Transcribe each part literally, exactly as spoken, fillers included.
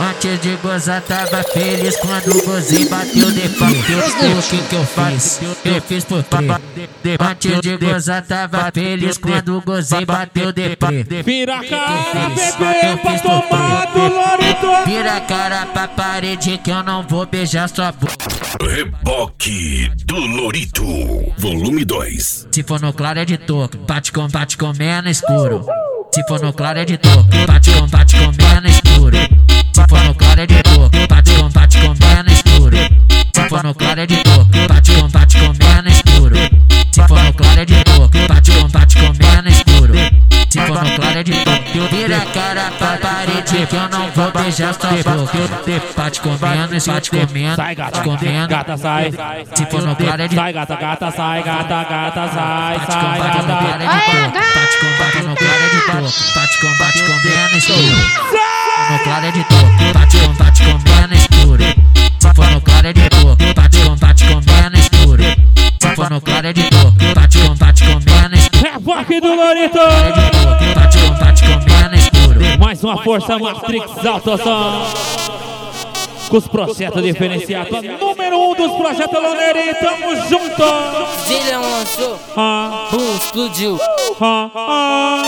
Antes de gozar tava feliz, quando gozei bateu depois. O que que eu fiz? Eu fiz por papai. Antes de gozar tava feliz, quando gozei bateu depois. Vira a cara, bebê, pra tomar do Lorito. Vira a cara pra parede que eu não vou beijar sua boca. Reboque do Lorito, volume dois. Se for no claro é de toque, bate com bate com meia no escuro. Se for no claro é de toque, bate com bate com meia no escuro. Se for no claro é de toque, bate com bate com meia no escuro. Se for no claro é de toque, bate com bate com meia no escuro. Se for no claro é de toque, bate com bate com meia no escuro. Se for no claro é de toque, eu viro a cara pra parede que eu não vou beijar sua boca. Bate comendo, bate comendo, Sai, gata, comendo. gata, sai. Se for no claro é de Sai, gata, gata, sai, gata, gata, sai, bate sai, combate no claro gata. é de toque, bate combate no claro é de toque, bate combate com meia no escuro. No claro é de toque, bate combate com meia no escuro. Se for no claro é de toque, bate combate com meia no escuro. Se for no claro é de toque, bate combate com meia no escuro. Reboque do Lorito. É de toque, bate combate com meia no escuro. Mais uma força Matrix Alto Som. Com os projetos diferenciados. Número um dos projetos Loneria. Tamo junto. Dilhão lançou, Ah, boom, explodiu. ah, ah.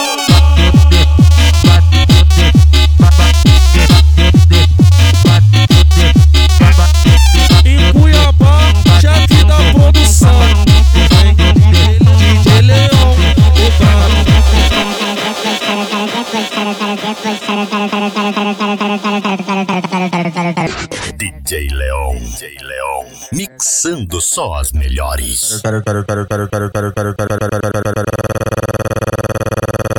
Em Cuiabá, chefe da produção, D J Leão, o brabo. D J Leão, D J Leão, mixando só as melhores. Quero, quero, quero, quero, quero, quero, quero, quero, quero, quero, quero, quero, quero.